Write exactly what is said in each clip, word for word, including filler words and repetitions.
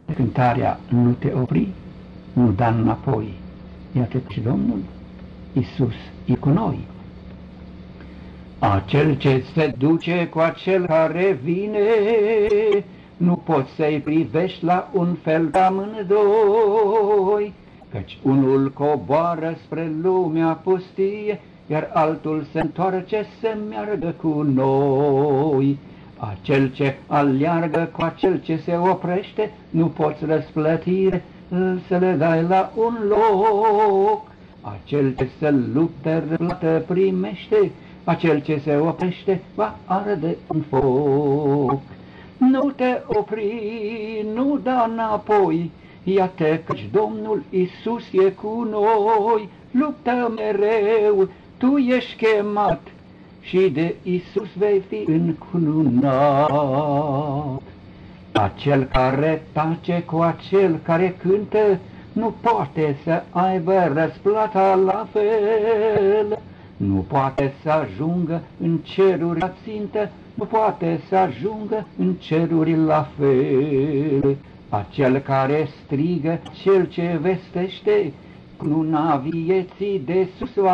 cântarea Nu te opri, nu da înapoi. Iată și Domnul Iisus e cu noi. Acel ce se duce cu acel care vine, nu poți să-i privești la un fel de amândoi, căci unul coboară spre lumea pustie, iar altul se întoarce să meargă cu noi. Acel ce aleargă cu acel ce se oprește, nu poți răsplătire să le dai la un loc. Acel ce se luptă, răsplată primește, acel ce se oprește va arde în foc. Nu te opri, nu da înapoi, iată căci Domnul Iisus e cu noi. Luptă mereu, tu ești chemat și de Iisus vei fi încununat. Acel care tace cu acel care cântă, nu poate să aibă răsplata la fel. Nu poate să ajungă în ceruri la țintă, nu poate să ajungă în ceruri la fel. Acel care strigă, cel ce vestește, cununa vieții de sus va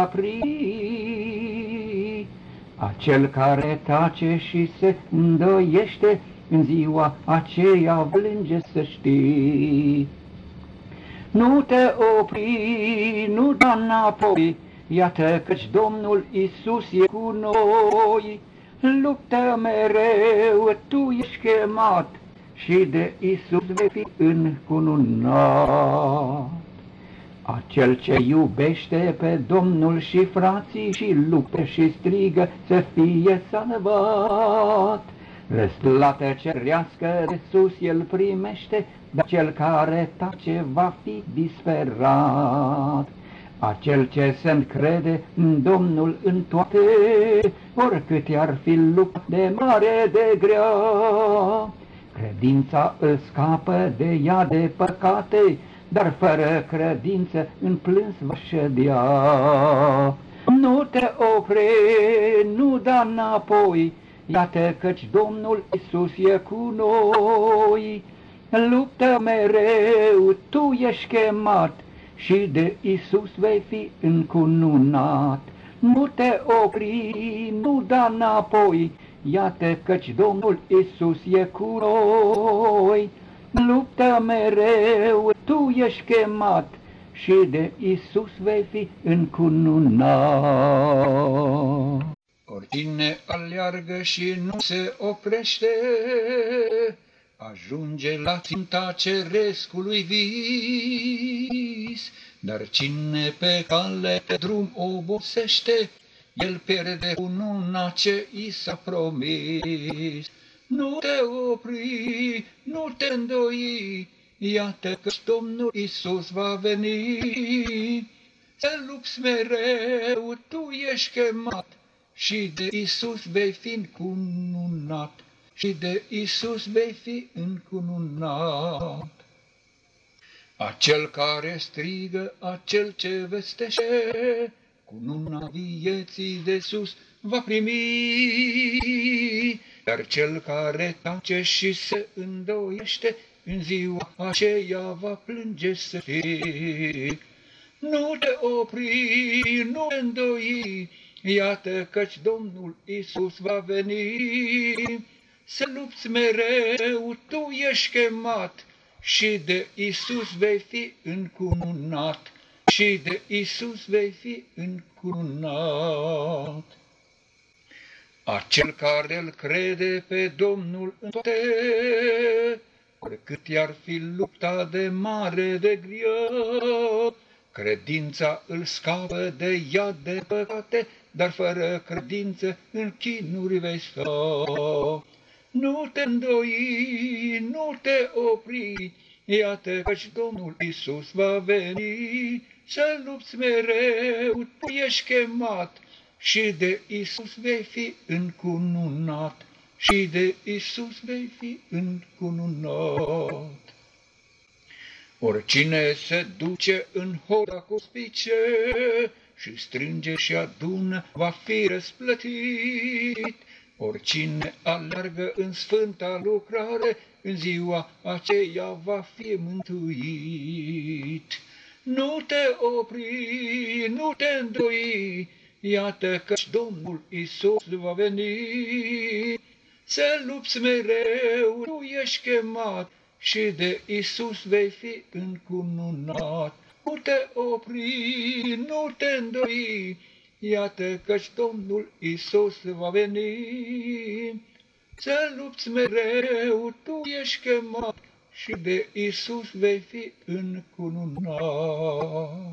pri. Acel care tace și se îndoiește, în ziua aceea plânge să știi. Nu te opri, nu da înapoi, iată căci Domnul Iisus e cu noi. Luptă mereu, tu ești chemat și de Iisus vei fi încununat. Acel ce iubește pe Domnul și frații și luptă și strigă să fie salvat. Răsplată cerească de sus el primește, dar cel care tace va fi disperat. Acel ce se încrede în Domnul în toate, oricât i-ar fi lupta de mare de grea, credința îl scapă de ea de păcate, dar fără credință în plâns va ședea. Nu te opri, nu da înapoi, iată căci Domnul Iisus e cu noi. Luptă mereu, tu ești chemat și de Iisus vei fi încununat. Nu te opri, nu da înapoi, iată căci Domnul Iisus e cu noi. Luptă mereu, tu ești chemat și de Iisus vei fi încununat. Oricine aleargă și nu se oprește, ajunge la ținta cerescului vis, dar cine pe cale pe drum obosește, el pierde cununa ce i s-a promis. Nu te opri, nu te îndoi, iată că Domnul Iisus va veni. Să lupți mereu, tu ești chemat și de Iisus vei fi încununat. Și de Iisus vei fi încununat. Acel care strigă, acel ce vestește, cununa vieții de sus va primi. Dar cel care tace și se îndoiește, în ziua aceea va plânge să fie. Nu te opri, nu te îndoi, iată căci Domnul Iisus va veni. Să lupți mereu, tu ești chemat și de Iisus vei fi încununat. Și de Iisus vei fi încununat. Acel care îl crede pe Domnul în toate, oricât i-ar fi lupta de mare de grea, credința îl scapă de ea de păcate, dar fără credință în chinuri vei sta. Nu te îndoi, nu te opri, iată căci Domnul Iisus va veni. Să lupți mereu, tu ești chemat și de Iisus vei fi încununat. Și de Iisus vei fi încununat. Oricine se duce în hoda cu spice și strânge și adună, va fi răsplătit. Oricine alergă în sfânta lucrare, în ziua aceea va fi mântuit. Nu te opri, nu te îndoi, iată că Domnul Iisus va veni. Să lupți mereu, tu ești chemat și de Iisus vei fi încununat. Nu te opri, nu te îndoi, iată că-și Domnul Iisus va veni. Să lupți mereu, tu ești chemat și de Iisus vei fi încununat.